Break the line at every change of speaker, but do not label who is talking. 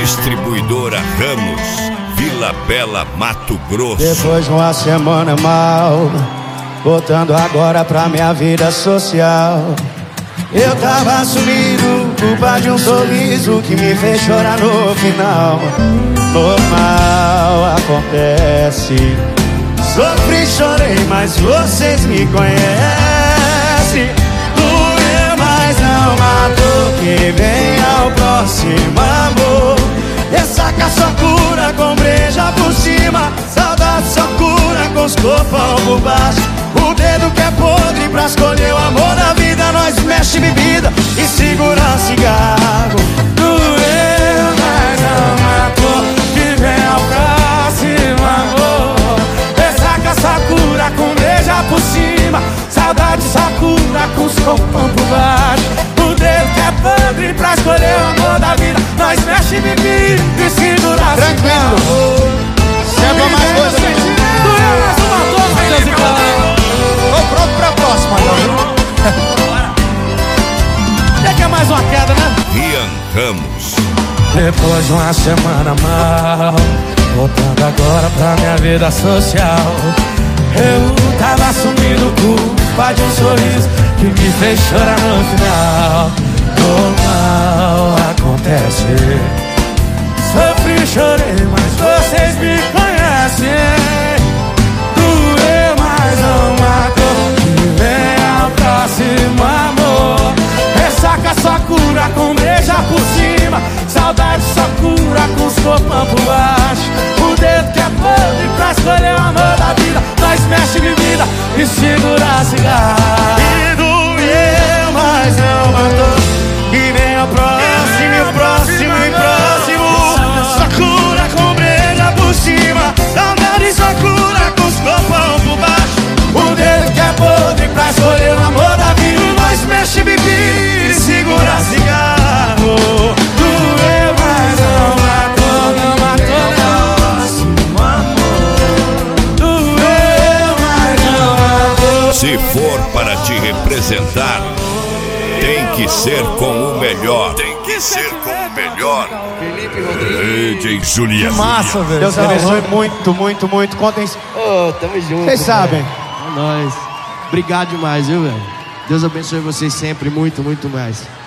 Distribuidora Ramos, Vila Bela, Mato Grosso.
Depois de uma semana mal, voltando agora pra minha vida social. Eu tava sumido, culpa de um sorriso que me fez chorar no final. Normal, acontece. Sofri, chorei, mas vocês me conhecem. Doeu, mas não matou. Que venha o próximo amor. Ressaca só cura com breja por cima. Saudade só cura com os copão por baixo. O dedo que é podre pra escolher o amor da vida. Nós mexe bebida e segura cigarro. Doeu, mas não matou. Que venha o próximo amor. Ressaca só cura com breja por cima. Saudade só cura com os copão por baixo. O dedo que é podre pra escolher o amor da vida. Nós mexe bebida e segura cigarro.
Tranquilo. Serve mais coisa, gente.
Doeu, mas não matou, Felipe.
Tô pronto pra próxima agora.
Já que é mais uma queda, né?
Rian Ramos.
Depois de uma semana mal, voltando agora pra minha vida social. Eu tava sumindo, culpa de um sorriso que me fez chorar no final. Normal, acontece. Sofri, chorei, mas vocês me conhecem. Doeu, mas não matou. Que venha o próximo amor. Ressaca só cura com breja por cima. Saudade só cura com os copão por baixo. O dedo que é podre pra escolher o amor da vida. Nós mexe bebida e segura cigarro. E doeu, mas não matou. E vem o próximo, e o próximo, e o próximo. Só cura com breja por cima. Saudade só cura com os copão por baixo. O dedo que é podre pra escolher o amor da vida. Nós mexe bebida e segura cigarro. Doeu, mas não matou, não matou, não. Doeu, mas não matou.
Se for para te representar, tem que ser com o melhor. Tem que ser com o melhor.
Felipe Rodrigues.
DJ Juliano.
Massa, velho.
Deus abençoe muito, muito, muito. Contem.
Ô, tamo junto.
Vocês sabem.
É nóis. Obrigado demais, viu, velho? Deus abençoe vocês sempre muito, muito mais.